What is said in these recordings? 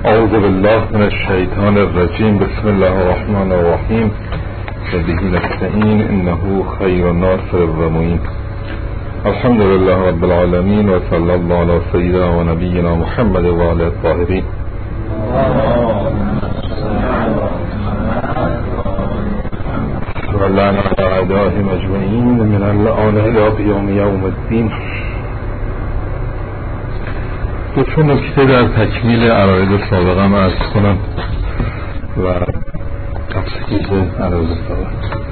اعوذ بالله من الشیطان الرجیم. بسم الله الرحمن الرحیم. و به نستعین انه خیر ناصر و معین. الحمد لله رب العالمین و صلی الله علی سیدنا و نبینا محمد و آله الطاهرین. و لعن علی اعدائهم اجمعین من اللعان الی یوم الدین. دو نکته در تکمیل عرایض سابقم عرض کنم و تفصیل عرایض سابق.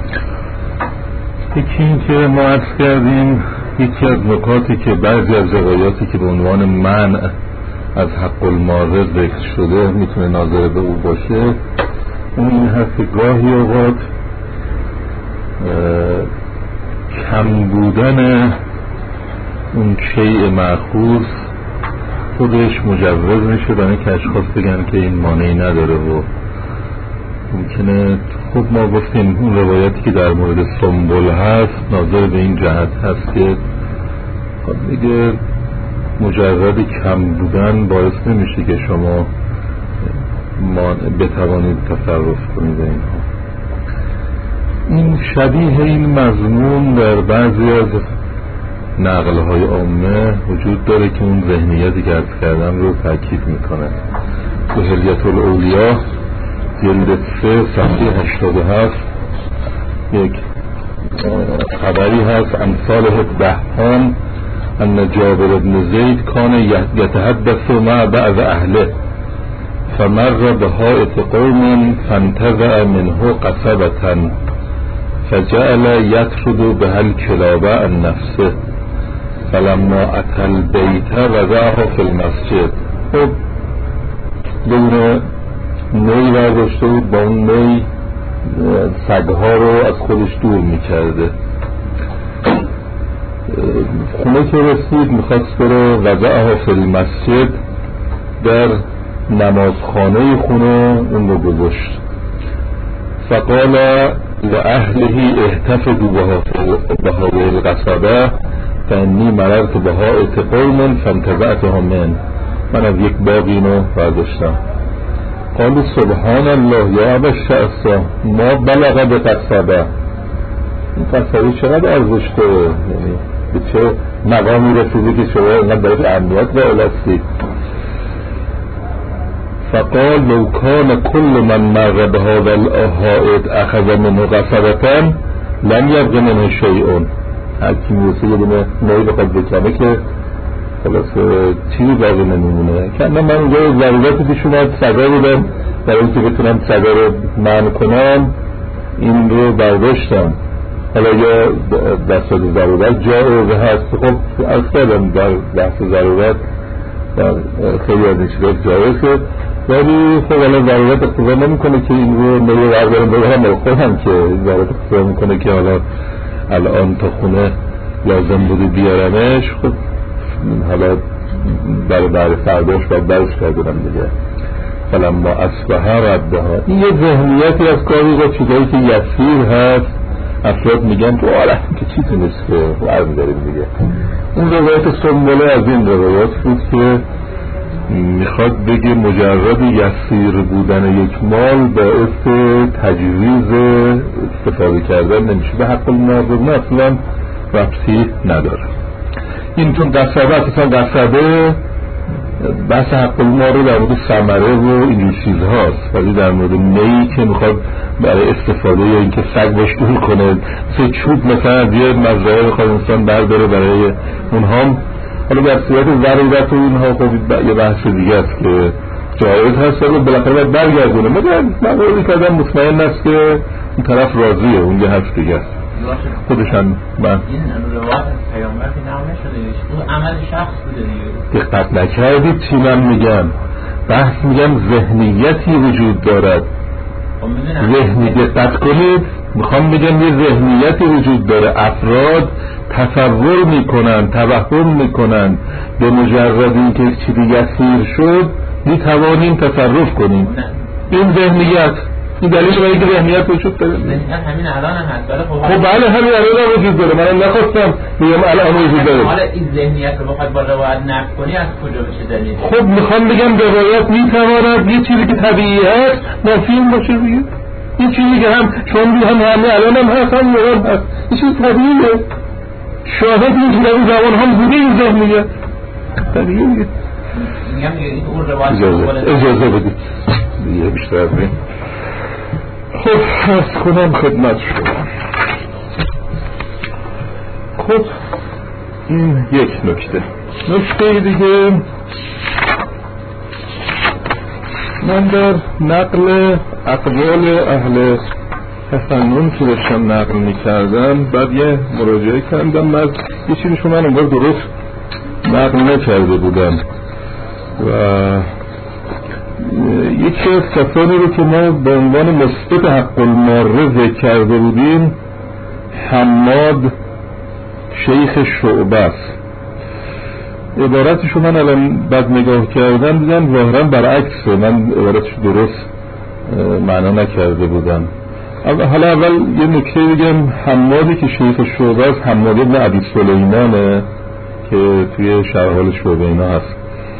یکی این که ما عرض کردیم یکی از نکاتی که بعضی از روایاتی که به عنوان منع از حق الماره ذکر شده میتونه ناظر به او باشه، اون این هست که گاهی اوقات کم بودن اون شیء مأخوذ خودش مجوز میشه برای که اشخاص بگن که این مانعی نداره و ممکنه. خب ما گفتیم اون روایتی که در مورد سنبل هست ناظر به این جهت هست که خب دیگه مجرد کم بودن باعث نمیشه که شما بتوانید تصرف کنید اینها. این شبیه این مضمون در بعضی از نقل‌های عامه وجود داره که اون ذهنیتی که عرض کردم رو تاکید میکنه. تو حلیة الاولیاء جلد 3 صفحه 87 یک خبری هست عن صالح الدهان ان جابر بن زید کان یتحدث مع بعض اهله فمر بحائط قوم فانتزع منه قصبة فجعل يطرد بها الكلاب عن نفسه فلما اتى البيت وضعه في المسجد. خب دونه نوی برداشته بود، با اون نوی سگها رو از خودش دور میکرده. خونه که رسید میخواست بره وضعه فی المسجد، در نمازخانه خونه اون رو گذاشت. فقال لأهله احتفظوا بهذه القصبة فانی مررت بحائط قوم فانتزعتها من. من از یک باغ اینو برداشتم. قالوا سبحان الله یا ابا الشعثاء ما بلغ بقصبة. این قصبه چقدر ارزش داره، یعنی به چه مقامی رسیده که شما اینقدر برای اهمیت قائل هستید. فقال لو كان كل من مر بهذا الحائط اخذ منه قصبة لم يبق منه شيء. هر کی میرسه یه دونه نوعی بخواد بکنه که خلاص چیزی باقی نمیمونه. که من اونجا ضرورتی پیش اومد سگا بودم برای اینکه بتونم سگا رو منع کنم، این رو برداشتم. حالا یا در صورت ضرورت جایز هست. خب از کردم در بحث ضرورت در خیلی از این چیزات جایزه، ولی خب حالا ضرورت اقتضا نمیکنه که این رو نوی بردارم بگرم با خودم، که ضرورت اقتضا میکنه که حالا الان تا خونه لازم بوده بیارمش. خب حالا برای فرداش باید برش کردم دیگه. فلما اصبح ردها. این یه ذهنیتی از کاری با چیزایی که یسیر هست افراد میگن تو آره که چیزی نیست که عرض داریم دیگه. این روایت سنبله از این روایات بود که میخواد بگه مجرد یسیر بودن یک مال باعث تجویز استفاده کردن نمیشه. به حق المعظم اصلا ربطی نداره. این چون قصبه بحث حق المعظم در مورد ثمره و این چیزهاست، ولی در مورد نهی که میخواد برای استفاده یا اینکه سگ باش دور کنه، مثل چوب مثلا از یه مزرعه بخواد انسان برداره برای اونها، حالا در صورت ضرورت و اینها خب یه بحث دیگه است که جایز هست ولی بالاخره باید برگردونه. من قولی کردم مطمئن است که اون طرف راضیه، اون یه حرف دیگه است خودشان. من این روایت پیامبر که نام نشده، اون عمل شخص بوده. دقت نکردید چی من میگم؟ بحث میگم ذهنیتی وجود دارد. ذهنی دقت کنید، میخوام بگم یه ذهنیتی وجود داره. افراد تصور میکنن، توهم میکنن به مجرد اینکه چیزی یسیر شد میتوانیم تصرف کنیم. این ذهنیت این دلیل برای که ذهنیت وجود داره. همین الان هم هست. خب بله همین الان هم وجود داره. منم نخواستم بگم الان وجود داره. حالا این ذهنیت رو بخواد با روایت نقد کنی از کجا بشه دلیل؟ خب میخوام بگم روایت میتواند یه چیزی که طبیعی هست مفهوم باشه دیگه. این چیزی که هم چون همه الان هم هست هم موقع هست این چیز طبیعیه. شاهد این که در اون زمان هم بوده این ذهنیت طبیعیه. میگم این اون روایت اجازه بدید دیگه بیشتر بریم. خب از کنم خدمت شما. خب این یک نکته دیگه من در نقل اقوال اهل تفنن که داشتم نقل میکردم بعد یه مراجعه کردم من یه چیزشو من انگار درست نقل نکرده بودم و یکی از کسانی رو که ما به عنوان مثبت حق الماره ذکر کرده بودیم حماد شیخ شعبه است. عبارتشو من الان بعد نگاه کردم دیدم ظاهرا برعکسه. من عبارتشو درست معنا نکرده بودم. حالا اول یه نکته بگم حمادی که شیخ شعبه است حماد ابن ابی سلیمانه که توی شرحال شعبه اینا هست.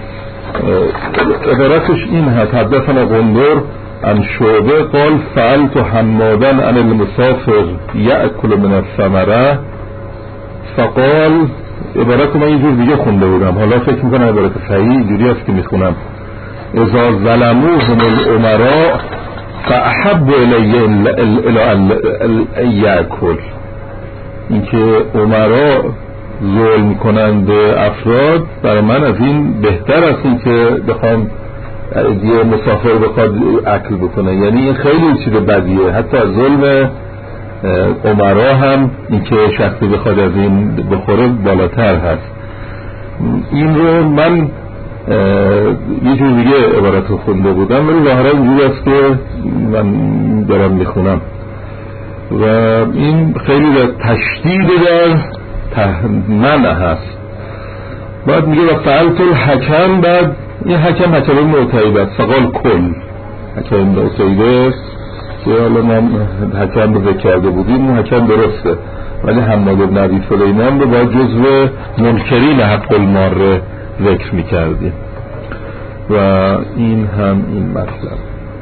عبارتش این هست حدثنا غندر عن شعبه قال فعلت حمادا عن المسافر یأکل من الثمره فقال عبارت من یه جور دیگه خونده بودم حالا فکر میکنم عبارت صحیح اینجوری هست که میخونم اذا ظلموهم الامراء فاحب الی ان یأکل. اینکه امراء ظلم کنند افراد برای من از این بهتر است این که بخوام یه مسافر بخواد اکل بکنه. یعنی این خیلی چیز بدیه. حتی از ظلم امرا هم این که شخصی بخواد از این بخوره بالاتر هست. این رو من یه جور دیگه عبارت رو خونده بودم ولی ظاهرا اینجوری است که من دارم میخونم و این خیلی تشدید در منع هست. بعد میگه و فعلت الحکم بعد این حکم ابن عتیبه است فقال کل حکم ابن عتیبه که حالا ما حکم رو ذکر کرده بودیم اون حکم درسته ولی حماد ابن ابی سلیمان رو باید جزو منکرین حق الماره ذکر میکردیم و این هم این مطلب.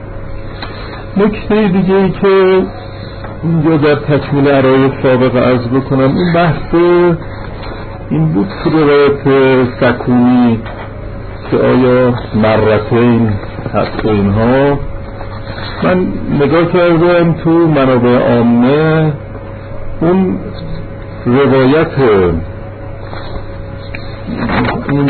نکته دیگه ای که اینجا در تکمیل عرایض سابق عرض بکنم این بحث این بود که روایت سکونی که آیا مرتین هست و اینها من نگاه کردم تو منابع عامه اون روایت این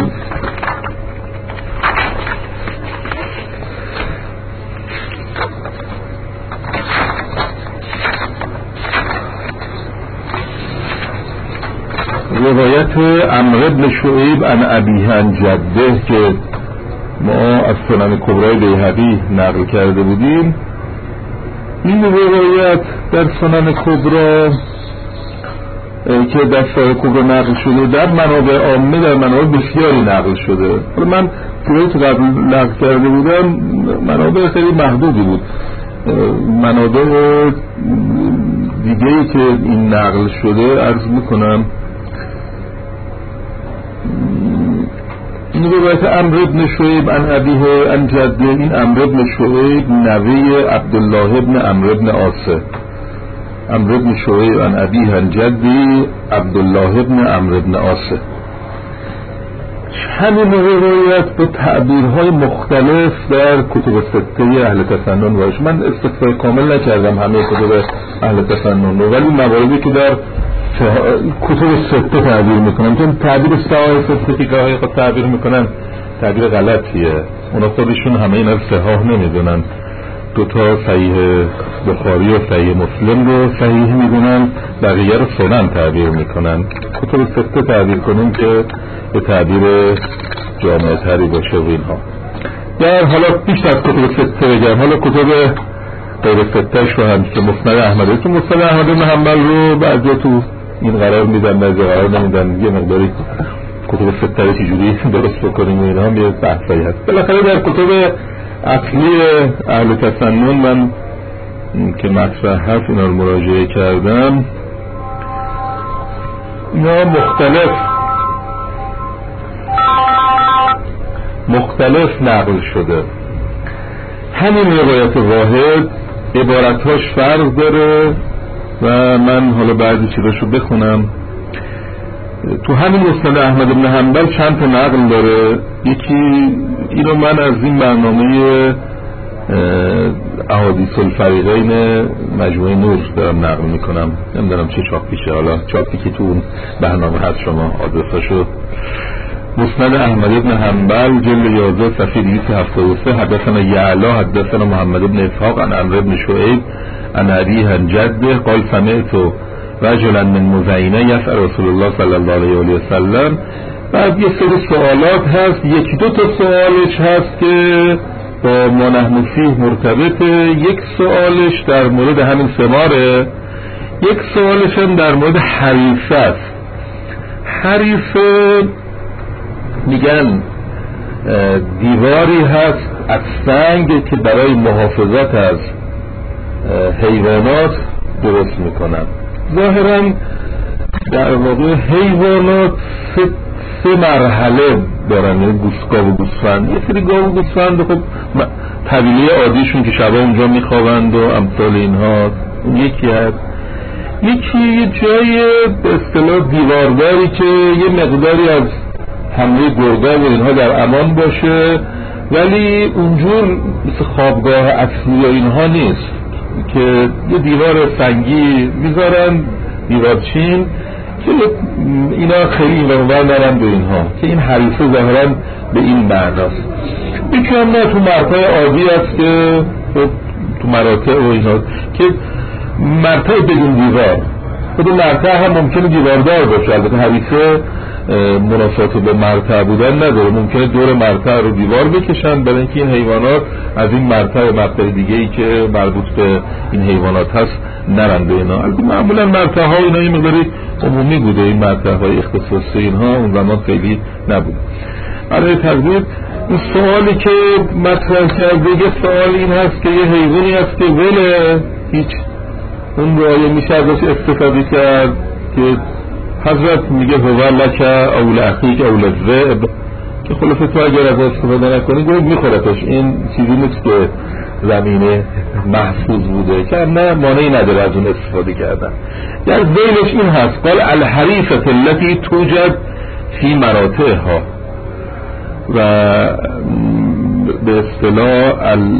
روایت عمرو بن شعیب عن ابیه عن جده که ما از سنن کبرای بیهقی نقل کرده بودیم این روایت در سنن کبرا که در سنن کبرا نقل شده در منابع عامه در منابع بسیاری نقل شده. حالا من که قبل نقل کرده بودم منابع خیلی محدودی بود. منابع دیگه‌ای که این نقل شده عرض میکنم این روایت عمرو بن شعیب عن ابیه عن جده. این عمرو بن شعیب نوه عبدالله بن عمرو بن عاص. عمرو بن شعیب عن ابیه عن جده عبدالله بن عمرو بن عاص. همین روایت با تعبیرهای مختلف در کتب سته اهل تسنن باشه. من استقصای کامل نکردم همه کتب اهل تسنن رو ولی مواردی که در کتب سته تعبیر میکنن چون تعبیر صحاح سته که گاهی خود تعبیر میکنن تعبیر غلطیه. اونا خودشون همه اینا رو صحاح نمیدونن. دوتا صحیح بخاری و صحیح مسلم رو صحیح میدونن بقیه رو سنن تعبیر میکنن. کتب سته تعبیر کنیم که به تعبیر جامعه تری باشه و اینها. در حالا بیشتر از کتب سته بگم حالا کتب غیر ستهش رو هم که مسند احمده که مسند احمد بن حنبل رو بعضی تو این قرار میدن بعضی قرار نمیدن یه مقداری کتب سته رو چجوری درست بکنیم و اینها هم یه بحثایی هست. بالاخره در کتب اصلی اهل تسنن من که مطرح هست اینا رو مراجعه کردم. اینا مختلف نقل شده. همین روایت واحد عبارتاش فرق داره و من حالا بعضی چیزاشو بخونم. تو همین مسند احمد بن حنبل چند تا نقل داره. یکی اینو من از این برنامه احادیث الفریقین مجموعه نور دارم نقل میکنم، نمیدونم چه چاپیشه، حالا چاپی که تو اون برنامه هست شما آدرساشو. مسند احمد بن حنبل جلد 11 صفحه 273 حدثنا یعلا حدثنا محمد بن اسحاق عن عمرو بن شعیب عن ابیه عن جده قال سمعت رجلا من مزینه یسأل رسول الله صلی الله علیه و سلم. بعد یه سری سوالات هست، یکی دو تا سوالش هست که با ما نحن فیه مرتبطه، یک سوالش در مورد همین ثماره، یک سوالش هم در مورد حریفه است. حریفه میگن دیواری هست از سنگ که برای محافظت از حیوانات درست میکنن. ظاهرا در واقع حیوانات سه مرحله دارن، گاو و گوسفند. یه سری گاو و گوسفند خب طبیعی عادیشون که شبا اونجا میخوابند و امثال اینها، یکی هست. یکی یه جای به اصطلاح دیوارداری که یه مقداری از حمله گرگا و اینها در امان باشه، ولی اونجور مثل خوابگاه اصلی و اینها نیست که یه دیوار سنگی میذارن، دیوارچین، که اینا خیلی این ونور دارن به اینها، که این حریفه ظاهرا به این معناست. یکی هم نه تو مرتع عادی است که تو مراتع و اینها که مرتع بدون دیوار، خود مرتع هم ممکنه دیواردار باشه. البته حریفه مناسبت به مرتع بودن نداره، ممکنه دور مرتع رو دیوار بکشن برای اینکه این حیوانات از این مرتع و مقطع دیگه ای که مربوط به این حیوانات هست نرن به اینا. البته معمولا مرتع ها اینا این مقداری عمومی بوده، این مرتع های اختصاصی اینها اون زمان خیلی نبود. برای تقدیر این سوالی که مطرح کرده، یه سوال این هست که یه حیوانی هست که وله هیچ اون رو میشه ازش استفاده کرد که حضرت میگه هو لک او لاخیک او للذئب، که خلاصه تو اگر از استفاده نکنی گرگ میخورتش. این چیزی نیست که زمینه محفوظ بوده که نه مانعی نداره از اون استفاده کردن. در ذیلش این هست قال الحریفه التي توجد فی مراتعها، و به اصطلاح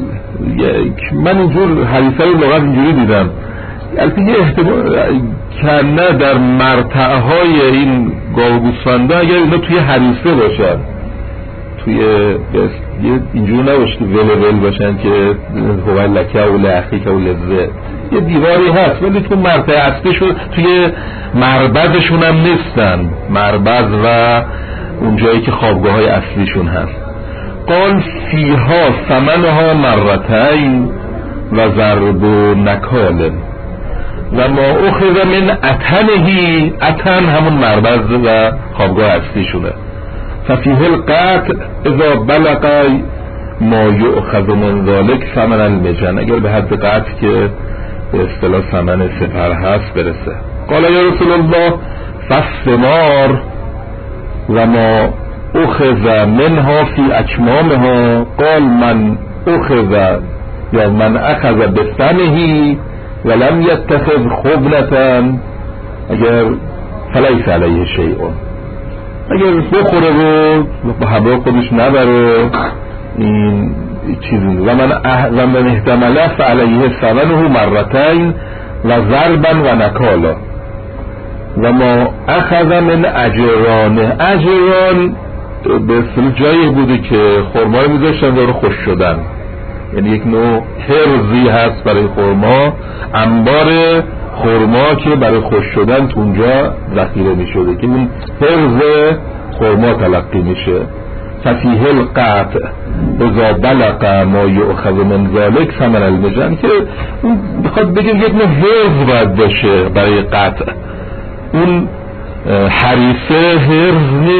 من اینجور حریفه رو لغت اینجوری دیدم، البته یه احتمال کنه در مرتعهای این گاو و گوسفنده اگر اینا توی حریفه باشن، توی اینجور نباشه که ول باشن که هو لک و لاخیک و للذئب، یه دیواری هست ولی تو مرتع اصلیشون توی مربدشون هم نیستن، مربد و اون جایی که خوابگاه های اصلیشون هست. قال فیها ثمنها مرتين و ضرب و نکال و ما اخذ من اتنهی، اتن همون مربد و خوابگاه اصلیشونه. ففیه القطع اذا بلغ ما یؤخذ من ذلك ثمن المجن، اگر به حد قطع که به اصطلاح ثمن سپر هست برسه. قال یا رسول الله فالثمار و ما اخذ منها فی اکمامها، قال من اخذ یا من اخذ بثمنه ولم یتخذ خبنة اگر فلیس علیه شیء، اگر بخوره و با همراه خودش نبره این چیزی. و من احتمله فعلیه ثمنه مرتين و ضربا و نکالا و ما اخذ من اجرانه، اجران به اصطلاح جایی بوده که خرمای میذاشتن داره خوش شدن، یعنی یک نوع حرزی هست برای خرما، انبار خرما که برای خوش شدن تو اونجا ذخیره میشده که اون حرز خرما تلقی میشه. ففیه القطع اذا بلغ ما یؤخذ من ذلك ثمن المجن، که اون بخواد بگه یک نوع حرز باید باشه برای قطع. اون حریفه حرز نیست،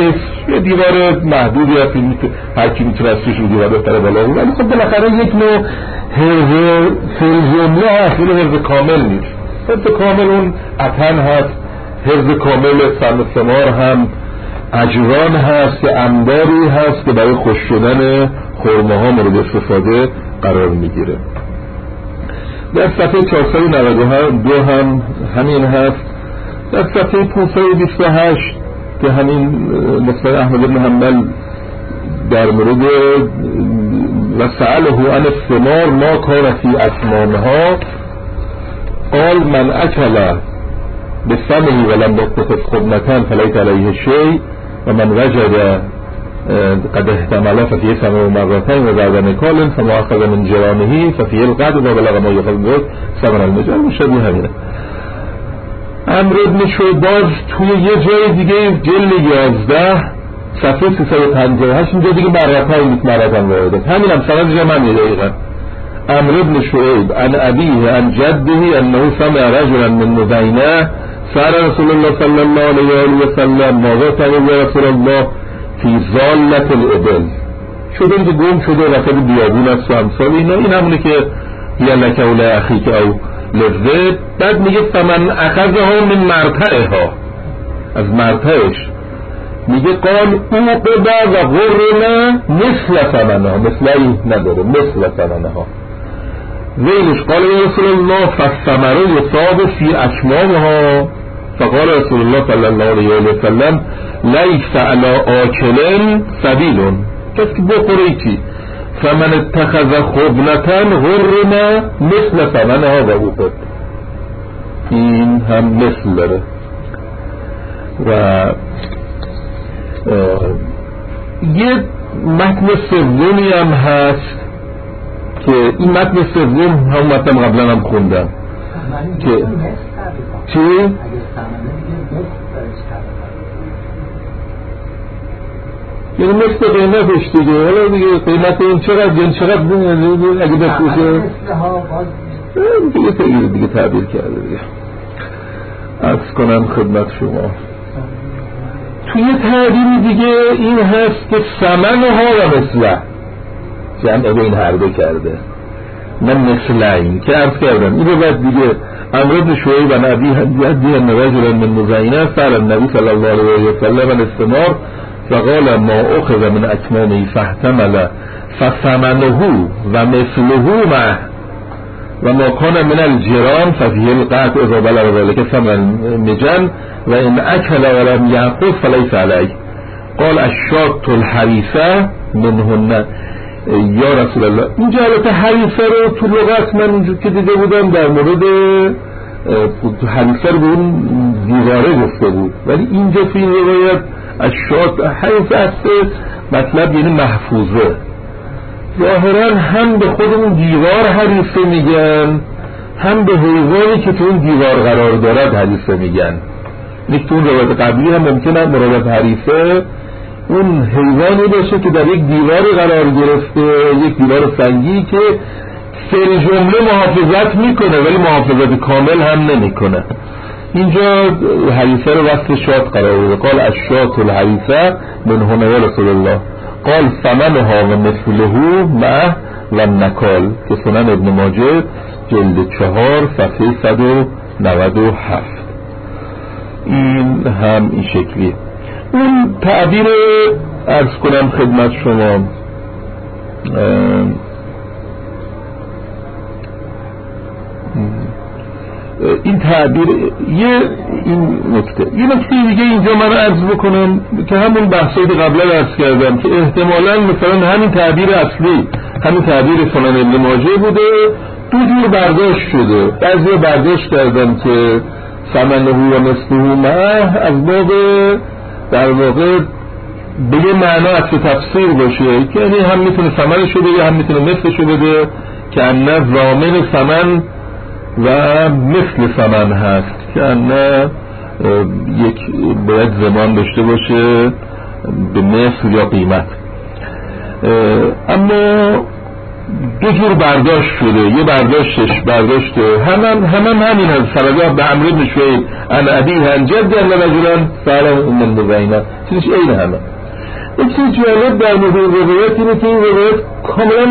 یه دیوار محدودی هست هر کی میتونه از توش دیوار بهتره بالا بود، ولی خب بالاخره یک نوع حفظ جمله هست، ولی حفظ کامل نیست. حفظ کامل اون عطن هست، حفظ کامل ثمار هم اجران هست که انباری هست که برای خوش شدن خرمه ها مورد استفاده قرار میگیره. در صفحه 492 هم همین هست. در صفحه 528 که همین مثل احمد بن حنبل در مورد و سأله عن الثمار ما کان فی اکمامها قال من اکل بثمه ولم يتخذ خبنة فليس عليه شيء ومن وجد قد احتمل ففيه ثمن مرتين وزاد نكال فما أخذ من جرانه ففيه القعد وبلغ ما يخذ ثمن المجال مشابه همینه. عمرو بن شعباز توی یه جای دیگه جلد 11 صفحه 358 اینجا دیگه مرتين وارد همین هم سند جمعی دقیقا. عمرو بن شعيب عن أبيه عن جده أنه سمع رجلا من مزينة سأل رسول الله صلى الله عليه وسلم ماذا تقول يا رسول الله في ضالة الإبل. شده اینکه گم شده وسط بیابون است و امثال اینا. این همونه که یا لک او لاخیک او لذت. بعد میگه فمن اخذها من مرتعها، از مرتعش میگه قال او قبا و غرنا مثل ثمنها، مثلی نداره، مثل ثمنها ویلش. قال یا رسول الله فالثمره یصاب فی اکمامها فقال رسول الله صلی الله علیه و سلم لیس علی آکل سبیل، کسی که بخوره چی فمن اتخذ خبنة غرنا مثل ثمنها و اوقد. این هم مثل داره. و یه متن سومی هم هست که این متن سوم هم متن قبلا هم خوندم که چی؟ یعنی مثل قیمتش دیگه. حالا دیگه قیمت این چقدر جن چقدر اگه بفروشه دیگه تعبیر کرده دیگه. عرض کنم خدمت شما توی تعبیر دیگه این هست که ثمنها و مثله جمع بین هر دو کرده، نه مثلین که عرض کردم. این رو بعد دیگه عمرو بن شعیب و نبی جدی ان رجلا من مزینه سأل النبی صلی الله علیه و سلم عن الثمار فقال ما اخذ من اکمامه فاحتمل فثمنه و مثله معه و ما کان من الجران ففیه القطع اذا بلغ ذلك ثمن مجن و ان اکل ولم یأخذ فلیس علیه. قال الشاة الحریفه منهن یا رسول الله. اینجا البته حریفه رو تو لغت من اونجور که دیده بودم در مورد حریفه رو به اون دیواره گفته بود، ولی اینجا تو این روایت الشاة حریفه است مطلب یعنی محفوظه. ظاهرا هم به خود اون دیوار حریفه میگن، هم به حیوانی که تو اون دیوار قرار دارد حریفه میگن. یعنی تو اون روایت قبلی هم ممکنه مراد حریفه اون حیوانی باشه که در یک دیواری قرار گرفته، یک دیوار سنگی که سر جمله محافظت میکنه ولی محافظت کامل هم نمیکنه. اینجا حریفه رو وصف شاة قرار بوده. قال الشاة الحریفه من هنا یا رسول الله. قال ثمنها و مثله معه و نکال که سنن ابن ماجه جلد 4 صفحه 197. این هم این شکلی. اون تعبیر عرض کنم خدمت شما این تعبیر این نکته دیگه اینجا من عرض بکنم که همون بحثایی که قبلا عرض کردم که احتمالاً مثلا همین تعبیر اصلی همین تعبیر سنن ابن ماجه بوده، دو جور برداشت شده. بعضی برداشت کردم که ثمنه و مثله معه از باب در واقع به یه معنا اصل تفسیر باشه که یعنی هم میتونه ثمنشو بده هم میتونه مثلشو بده که انه ضامن ثمن و مثل ثمن هست که انه یک باید زمان داشته باشه به مثل یا قیمت. اما دو جور برداشت شده. یه برداشت همین هست. فرضا به عمرو بن شعیب ان ابیه ان جده ان رجلا سأله من مزینه چیزش این همه. یک چیز جالب در مورد روایت اینه که این روایت کاملا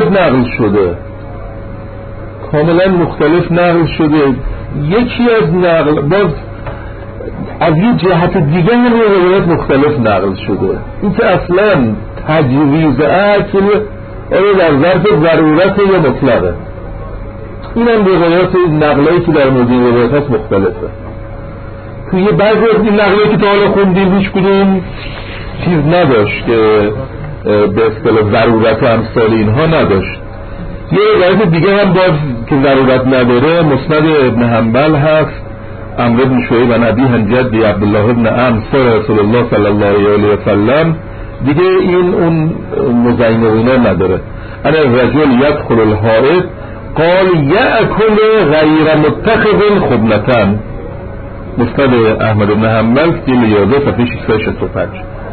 مختلف نقل شده. یکی از نقل باز از یه جهت دیگه هم روایت مختلف نقل شده. این که اصلا تجویز اکل آیا در ظرف ضرورت یا مطلقه، این هم روایات نقلایی که در مورد این روایت هست مختلفه. توی بعضی از این نقلایی که تا حالا خوندیم هیچ کدوم چیز نداشت که به اصطلاح ضرورت و امثال اینها نداشت. یه روایت دیگه هم باز که ضرورت نداره مسند ابن حنبل هست، عمرو بن شعیب عن ابیه عن جدی عبدالله بن عمرو رسول الله صلی الله علیه و سلم، دیگه این اون مزینه و اینا نداره. انا الرجل يدخل الحائط قال یأکل غیر متخذ خبنتن، مسند احمد بن حنبل جلد 11 صفحه 665.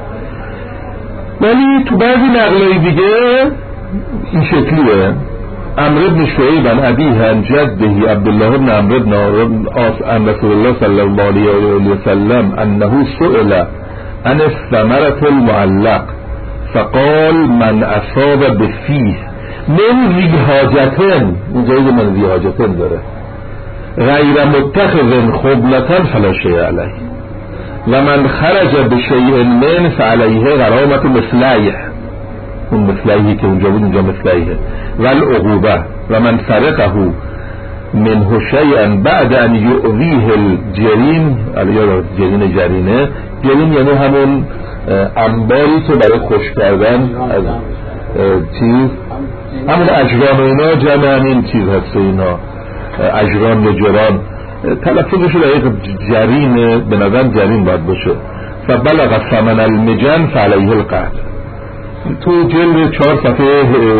ولی تو بعضی نقلای دیگه این شکلیه: عمرو بن شعیب عن ابیه عن جده عبدالله بن عمرو بن عاص عن رسول الله صلی الله علیه و سلم انه سئل عن الثمرة المعلق فقال من اصاب بفیه من ذی حاجتن، اونجایی که من ذی حاجتن داره، غیر متخذ خبلة فلا شیء علیه و من خرج بشیء من فعلیه غرامة مثلیه، اون مثلیه که اونجا بود اونجا مثلیه، والعقوبه و من سرقه منه شیئا بعد ان یؤذیه الجرین، یا جرینه یعنی همون انباری که برای خوش کردن از چیز، همون اجران و اینا، جمع همین چیز هست اینا، اجران و جران، تلفظش دقیق جرینه، به نظر جرین باید باشه. فبلغ ثمن المجن فعلیه القتل. تو جلد 4 صفحه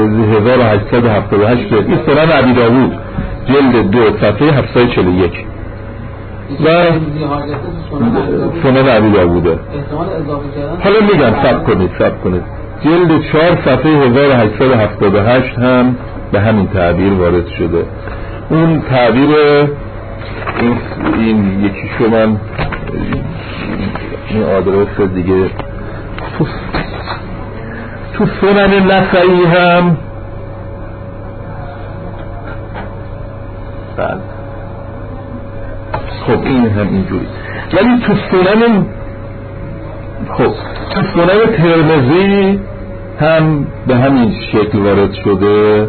1878 این سنن ابی داوود جلد 2 صفحه 741 و سنن ابی داووده. حالا میگم سب کنید جلد 4 صفحه 1878 هم به همین تعبیر وارد شده. اون تعبیر این یکی شما این آدرس دیگه تو سنن نسائی هم بله. خب این هم اینجوری، ولی تو سنن ترمذی هم به همین شکل وارد شده.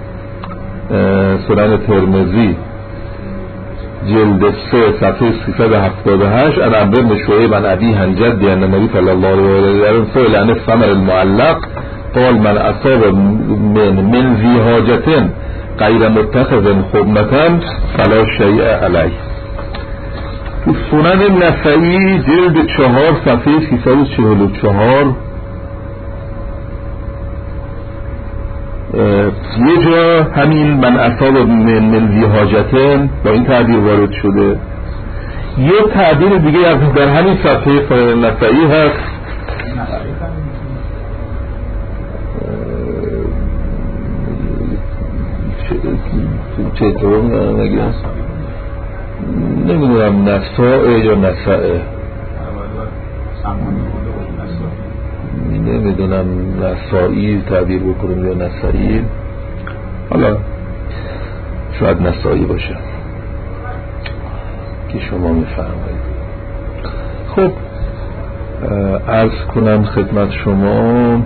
سنن ترمذی جلد 3 صفحه 378 عن عمرو بن شعیب عن ابیه عن جده ان النبی صلی الله علیه و آله سئل عن الثمر المعلق قال من اصاب من ذی حاجة غیر متخذ خبنة فلا شیء علیه. تو سنن نسائی جلد 4 صفحه 344 یه جا همین من اصاب من ذی حاجة با این تعبیر وارد شده. یه تعبیر دیگه در همین صفحه نسائی هست، چطور نمیدونم نسائه یا نسائه، نمیدونم نسائی تعبیر بکنم یا نسائی، حالا شاید نسائی باشه که شما میفهمید. خب عرض کنم خدمت شما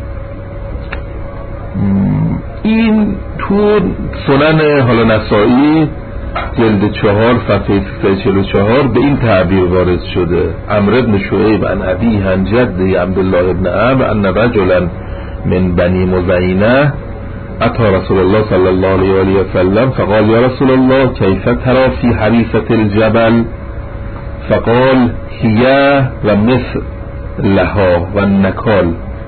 این تو سنن حالا نسائی جلد 4 صفحه 344 به این تعبیر وارد شده: عمرو بن شعیب عن ابیه عن جده عبدالله بن عمرو ان رجلا من بنی مزینه اتى رسول الله صلی الله علیه و سلم فقال یا رسول الله کیف ترى فی حریفة الجبل فقال هی و مثل لها و النکال،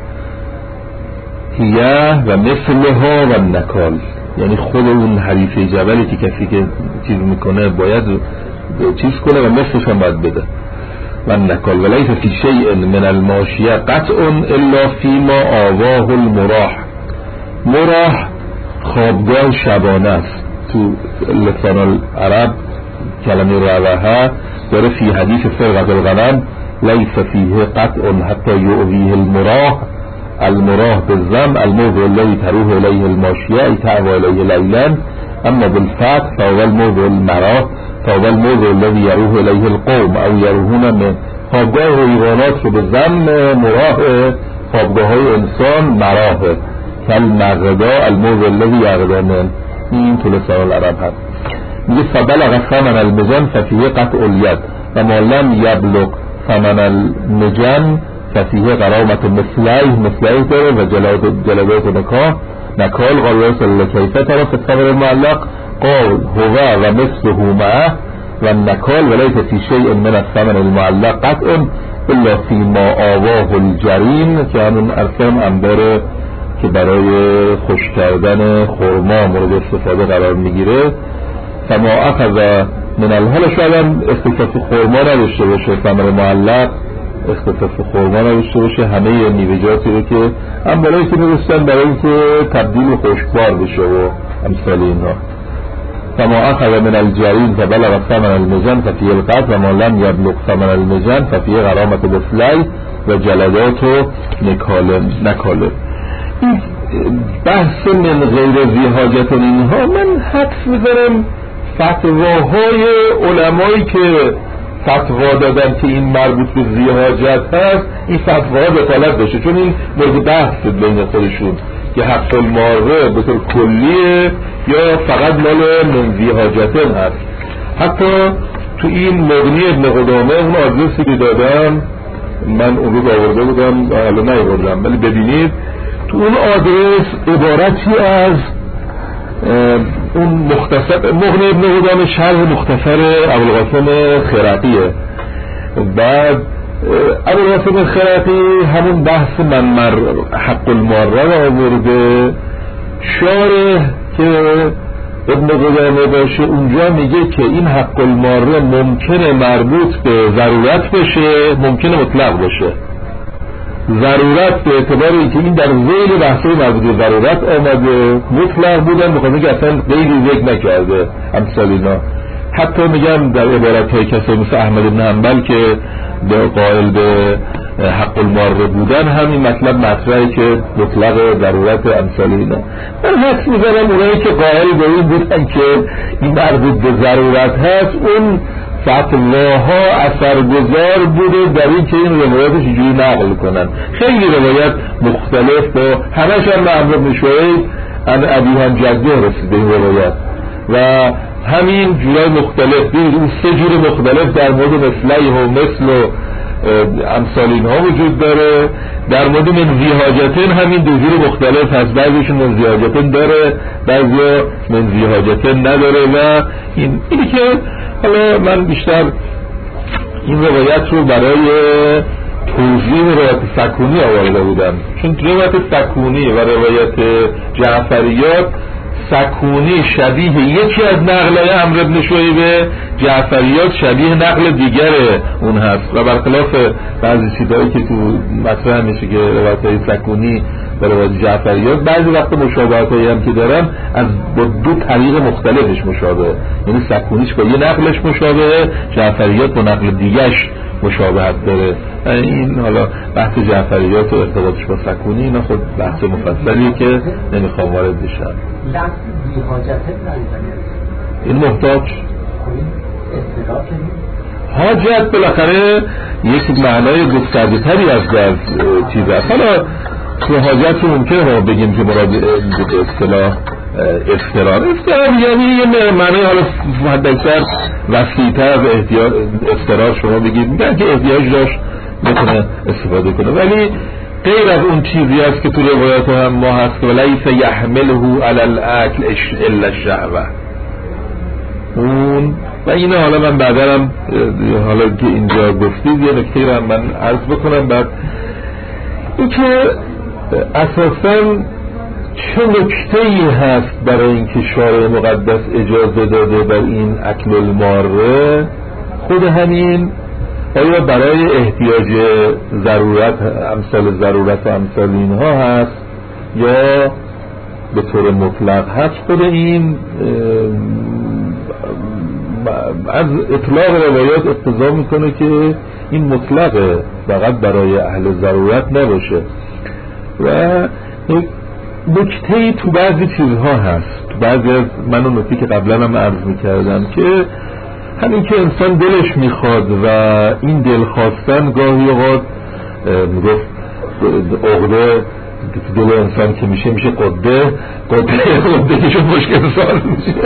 هی و مثلها و النکال، یعنی خود اون حریفه جبلی که کسی که چیز میکنه باید چیز کنه و مثلش هم باید بده. و النکال ولیس فی شیء من الماشیه قطع الا فیما آواه المراح. مراح خوابگاه شبانه است، تو لسان العرب کلمه روحه داره فی حدیث فرقة الغنم لیس فیه قطع حتی یؤویه المراه بالضم الموضع الذي تروح الیه الماشیه ای تعوی الیه لیلا، اما بالفتح فهو الموضع المراه فهو الموضع الذي يروح الیه القوم او یروحون من. خوابگاه حیوانات رو به ضم مراه، خوابگاه های انسان مراه. کل مغدا الموضع الذي یغدا من. این تو لسان العرب هست. میگه فبلغ ثمن المجن ففیه قطع الید و ما لم یبلغ ثمن المجن ففیه غرامت مثلیه داره و جلدات نکال قال رسول الله کیفه طرف الثمن المعلق قال هو و مثله معه و نکال ولیس فی شیء من الثمن المعلق قطع الا فی ما آواه الجرین، که همون ارسام انبار که برای خوش کردن خرما مورد استفاده قرار میگیره. فما اخذ من الحال شاید هم اختصاص خرما نداشته باشه، ثمر معلق اختصاص خرما نداشته باشه، همه میوه‌جاتی رو که انبارایی که می‌رسن برای اینکه تبدیل و خشکبار بشه و امثال اینها. فما اخذ من الجرین فبلغ ثمن المزن ففیه القطع و ما لم یبلغ ثمن المزن ففیه غرامت مثلی و جلدات و نکاله. این بحث من غیر ذی حاجت اینها من حدس میذارم فتواهای علمایی که فتوا دادن که این مربوط به ذی حاجت هست این فتواها دخالت داشته، چون این مورد بحث بین خودشون که حق الماره به طور کلیه یا فقط مال من ذی حاجتن هست. حتی تو این مغنی ابن قدامه اون آدرسی که دادم من اون روز آورده بودم حالا نیاوردم ولی ببینید تو اون آدرس عبارتی از اون مختصر مغنی ابن قدامه شرح مختصر ابوالقاسم خرقیه. بعد ابوالقاسم خرقی همون بحث من حق الماره رو آورده، شارح که ابن قدامه باشه اونجا میگه که این حق الماره ممکنه مربوط به ضرورت بشه، ممکنه مطلق باشه. ضرورت به اعتباری که این در ذیل بحثای مربوط به ضرورت آمده، مطلق بودن بخاطر که اصلا غیری ذکر نکرده امثال اینا. حتی میگم در عبارت‌های کسایی مثل احمد بن حنبل که قائل به حق الماره بودن همین مطلب مطرحه که مطلق ضرورت امثال اینا. من حدس میزنم اونایی که قائل به این بودن که این مربوط به ضرورت هست اون فتواها اثرگذار بوده در این که این روایتش اینجوری نقل کنن. خیلی روایت مختلف با همش هم به عمرو بن شعیب ان ابی هم جده رسیده این روایت و همین جورای مختلف این سه جور مختلف در مورد مثلیه و مثل و امثال اینها وجود داره. در مورد من ذی حاجتین همین دو جور مختلف هست، بعضیشون من ذی حاجتین داره بعضی من ذی حاجتین نداره و اینی که حالا من بیشتر این روایت رو برای توضیح روایت سکونی آورده بودم، چون روایت سکونی و روایت جعفریات سکونی شبیه یکی از نقلای عمرو بن شعیب، جعفریات شبیه نقل دیگر اون هست و برخلاف بعضی چیزایی که تو مطرح میشه که روایت سکونی و روایت جعفریات بعضی وقت مشابهتایی هم که دارن از با دو طریق مختلفش مشابه، یعنی سکونیش با یه نقلش مشابه، جعفریات با نقل دیگرش مشابهت داره. این حالا بحث جعفریات و ارتباطش با سکونی اینا خود بحث مفصلیه که نمیخوام وارد بشم. این محتاج حاجت بالاخره یک معنای گسترده تری از چیز است. حالا تو حاجت رو ممکنه ما بگیم که مراد به اصطلاح افترار یعنی یه معنی حالا حداکثر وسیع‌تر از افترار شما بگید میگن که احتیاج داشت میتونه استفاده کنه، ولی غیر از اون چیزی است که تو روایات هم ما هست که ولیس یحمله علی الاکل الا الشهوه اون و اینه. حالا من بعدم حالا که اینجا گفتید یه نکته رو من عرض بکنم. بعد این که اساساً چه نکته‌ای هست برای اینکه شارع مقدس اجازه داده بر این اکل الماره؟ خود همین آیا برای احتیاج ضرورت امثال ضرورت و امثال اینها هست یا به طور مطلق هست؟ خود این از اطلاق روایات اقتضا میکنه که این مطلقه، فقط برای اهل ضرورت نباشه. و نکته‌ای تو بعضی چیزها هست، تو بعضی از من اون نکته که قبلا هم عرض میکردم که همین که انسان دلش میخواد و این دل خواستن گاهی اوقات میگفت عقده دل انسان که میشه قده که شو مشکل سال میشه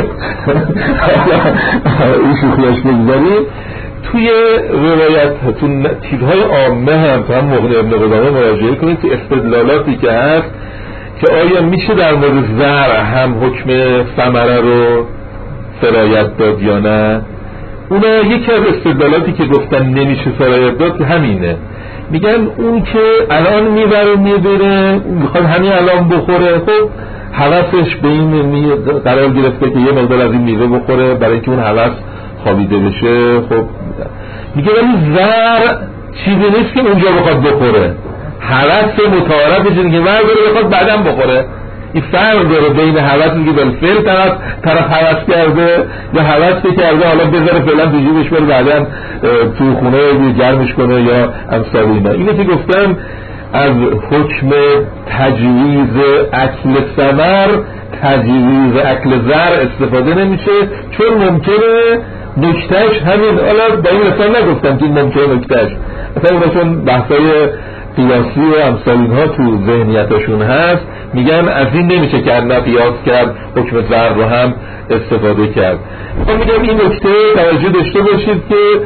این شوخیاش بگذاریم. توی روایت تو چیزهای عامه هم موقع ابن قدامه مراجعه کنید تو استدلالاتی که هست که آیا میشه در مورد زرع هم حکم ثمره رو سرایت داد یا نه. اونا یکی از استدلالاتی که گفتن نمیشه سرایت داد همینه، میگن اون که الان میبره میخواد همین الان بخوره، خب هوسش به این قرار گرفته که یه مقدار از این میوه بخوره برای اینکه اون هوس خوابیده بشه. خب میگه ولی زرع چیزی نیست که اونجا بخواد بخوره، هوس متعارف چیزی که برداره بخواد بعدم بخوره. این فرق داره بین هوسی که بالفعل طرف هوس کرده یا هوسی کرده حالا بذاره فعلا تو جیبش بره بعدن تو خونه گرمش کنه یا امثال اینا. اینه که گفتم از حکم تجویز اکل ثمر تجویز اکل زرع استفاده نمیشه، چون ممکنه نکتهش همین. حالا با این مثال نگفتم که ممکنه نکتهش مثلا اونا چون بحثای قیاسی و امثال اینها تو ذهنیتشون هست، میگن از این نمیشه کرد، نه قیاس کرد حکم زرع رو هم استفاده کرد. من میگم این نکته توجه داشته باشید که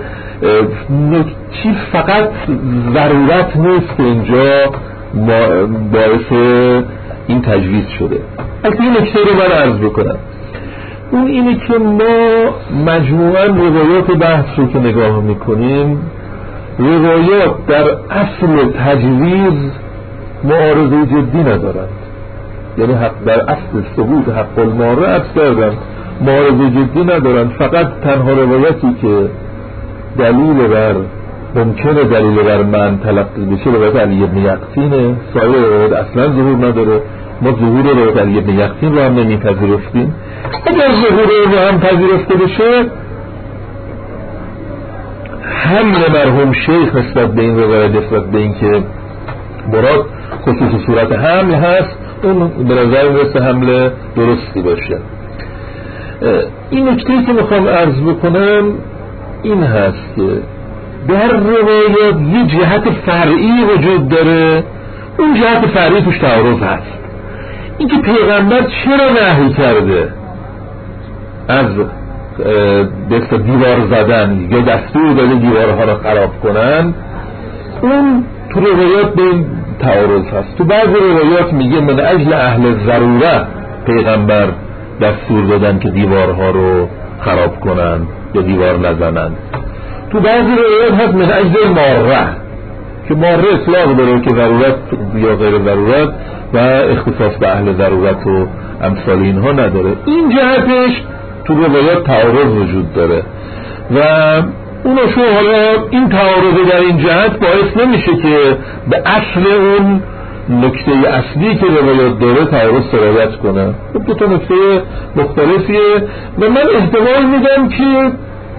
چیز فقط ضرورت نیست که اینجا باعث این تجویز شده. از این نکته رو من عرض بکنم، اون اینه که ما مجموعاً روایات بحث رو که نگاه میکنیم، روایات در اصل تجویز معارضه جدی ندارند، یعنی در اصل ثبوت حق الماره عرض کردم معارضه جدی ندارند. فقط تنها روایتی که دلیل بر ممکنه دلیل بر من تلقی بشه روایت علی بن یقطینه، سایر روایت اصلا ظهور نداره. ما ظهور روایت علی بن یقطین رو هم نمیپذیرفتیم. اگر ظهور رو هم پذیرفته بشه، حمل مرحوم شیخ نسبت به این روایت نسبت به این که مراد خصوص صورت حمل هست، اون به نظر میرسه حمل درستی باشه. این نکته‌ای که میخوام عرض بکنم این هست که در روایت یه جهت فرعی وجود داره، اون جهت فرعی توش تعارض هست. این که پیغمبر چرا نهی کرده از دست دیوار زدن یا دستور داده دیوارها را خراب کنن، اون تو روایات به این تعارض هست. تو بعض روایات میگه من اجل اهل ضرورت پیغمبر دستور دادن که دیوارها رو خراب کنن یا دیوار نزنن. تو بعض روایات هست من اجل ماره، که ماره اطلاق داره که ضرورت یا غیر ضرورت و اختصاص به اهل ضرورت و امثال اینها نداره. این جهتش تو روایات تعارض وجود داره و اونو شو حالا این تعارض در این جهت باعث نمیشه که به اصل اون نکته اصلی که روایات داره تعارض سرایت کنه. دو تا نکته مختلفیه و من احتمال میدم که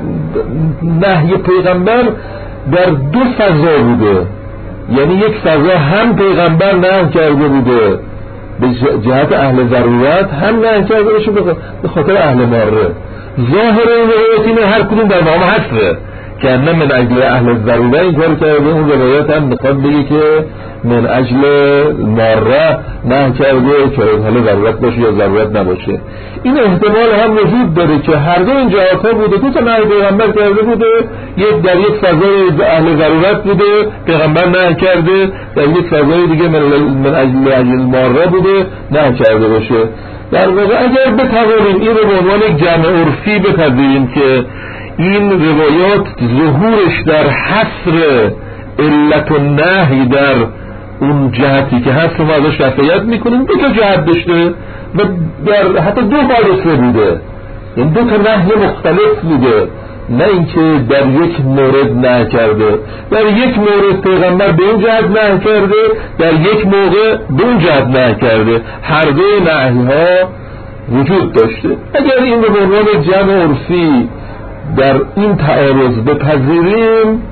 نهی پیغمبر در دو فضا بوده، یعنی یک فضا هم پیغمبر نهی کرده بوده به جهت اهل ضرورت، هم نهی کرده باشه به خاطر اهل ماره. ظاهر این روایت اینه هر کدوم در نام هسته که نه من اجل اهل ضرورت این کار کرده، اون روایت هم میخواد بگه که من اجل ماره نهی کرده که حالا ضرورت باشه یا ضرورت نباشه. این احتمال هم وجود داره که هر دو این جهات ها بوده. دو تا نهی پیغمبر کرده بوده، یک در یک فضای اهل ضرورت بوده پیغمبر نهی کرده، در یک فضای دیگه من اجل ماره بوده نهی کرده باشه. در واقع اگر بتوانیم این رو به عنوان یک جمع عرفی بپذیریم که این روایات ظهورش در حصر علت و نهی در اون جهتی که هست رو ما ازش رفعیت میکنیم. دو تا جهت داشته و در حتی دو حادثه بوده، یعنی دو تا نهی مختلف بوده، نه اینکه در یک مورد نهی کرده. در یک مورد پیغمبر به این جهت نهی کرده، در یک موقع به اون جهت نهی کرده، هر دو نهی ها وجود داشته. اگر این به عنوان جمع عرفی در این تعارض بپذیریم،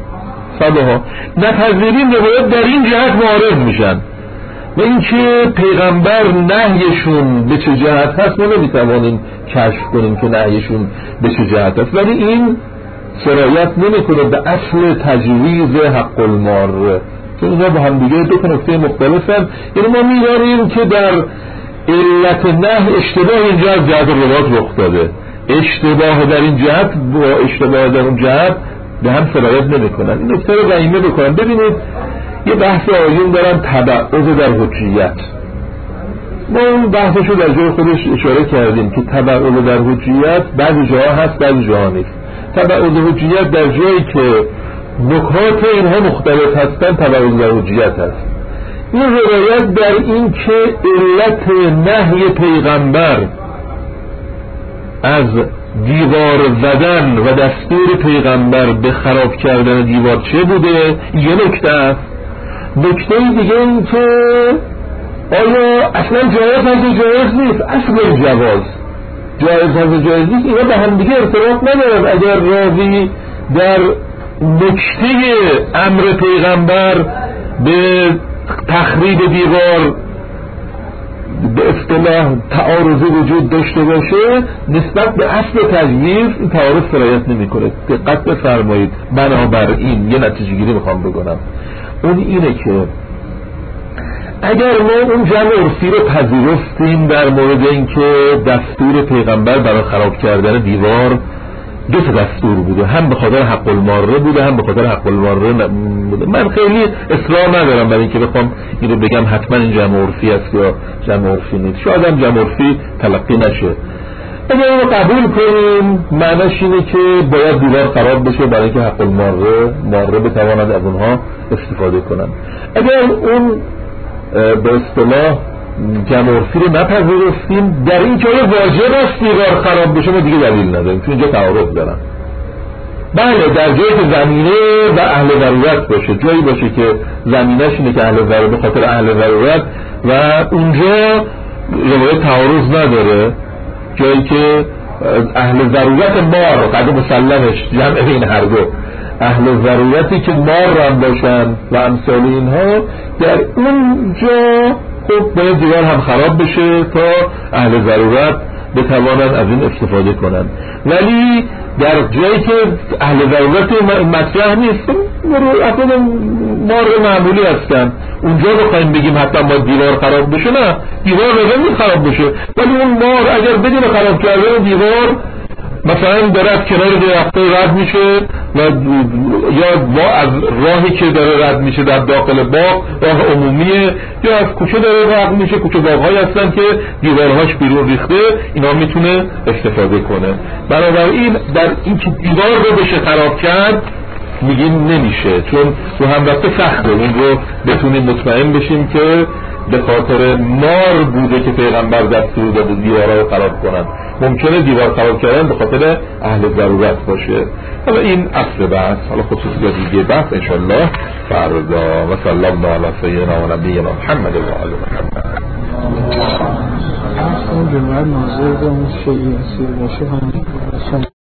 صدها نپذیریم روایات در این جهت معارض میشن و اینکه پیغمبر نهیشون به چه جهت هست ما نمیتوانیم کشف کنیم که نهیشون به چه جهت هست، ولی این سرایت نمیکنه به اصل تجویز حق المار که اینها با هم دیگه دو نکته مختلفن. یعنی ما می‌دانیم که در علت نه اشتباه اینجا از جهت روایات رخ داده، اشتباه در این جهت با اشتباه در اون جهت به هم سرایت نمیکنن. این نکته رو ضمیمه بکنن. ببینید یه بحث آیون دارن تبعض در حجیت، ما اون بحثشو در جای خودش اشاره کردیم که تبعض در حجیت بعضی جاها هست بعضی جاها نیست. تبعض حجیت در جایی که نکات اینها مختلف هستن تبعض در حجیت هست. این روایت در این که علت نهی پیغمبر از دیوار زدن و دستور پیغمبر به خراب کردن دیوار چه بوده یه نکته است. نکته دیگه این که آیا اصلا جایز هست جایز نیست، اصلا جایز هست جایز نیست، اینا به هم دیگه ارتباط ندارد. اگر راوی در نکته امر پیغمبر به تخریب دیوار به اصطلاح تعارضی وجود داشته باشه نسبت به اصل تجویز این تعارض سرایت نمی‌کنه. دقت بفرمایید. بنابراین یه نتیجه گیری میخوام بکنم، اون اینه که اگر ما اون جمع عرفی رو پذیرفتیم در مورد اینکه دستور پیغمبر برای خراب کردن دیوار دو تا دستور بوده، هم به خاطر حق الماره بوده هم به خاطر حق الماره بوده، من خیلی اصرار ندارم برای اینکه بخوام اینو بگم حتما این جمع عرفی است یا جمع عرفی نیست، شاید هم جمع عرفی تلقی نشه. اگر اینو قبول کنیم معنیش اینه که باید دیوار خراب بشه برای اینکه حق الماره بتواند از اونها استفاده کنن. اگر اون به اصطلاح جمع عرفی رو نپذیرفتیم در این جای واجب است دیوار خراب بشه ما دیگه دلیل نداریم، چون اینجا تعارض دارن. بله در جایی که زمینه و اهل ضرورت باشه، جایی باشه که زمینش اینه که اهل ضرورت به خاطر اهل ضرورت و اونجا روایت تعارض نداره، جایی که اهل ضرورت مار قد مسلمش جمع این هر دو اهل ضرورتی که مار هم باشن و امثال اینها، در اونجا خب باید دیوار هم خراب بشه تا اهل ضرورت بتوانند از این استفاده کنند. ولی در جایی که اهل ضرورت مطرح نیست، افراد مار معمولی هستن، اونجا بخوایم بگیم حتی ما دیوار خراب بشه، نه، دیوار لازم خراب بشه، ولی اون مار اگر بدون خراب کردن دیوار مثلا داره از کنار درختای رد میشه و یا با از راهی که داره رد میشه در داخل باغ راه عمومیه یا از کوچه داره رد میشه، کوچه باغ‌هایی هستن که دیوارهاش بیرون ریخته، اینا میتونه استفاده کنه. بنابراین در این که دیوار رو بشه خراب کرد میگیم نمیشه، چون تو هم رفته سخته اون رو بتونیم مطمئن بشیم که به خاطر مار بوده که پیغمبر دستور داده دیوارها رو خراب کنن. ممکنه دیوار خراب کردن به خاطر اهل ضرورت باشه. حالا این اصل بحث، حالا خصوصیات دیگه بحث انشالله فردا. و صلی الله علی سیدنا و نبینا محمد و آل محمد. اصلا جمعه ناظر به اون شیعی اصیل باشه هم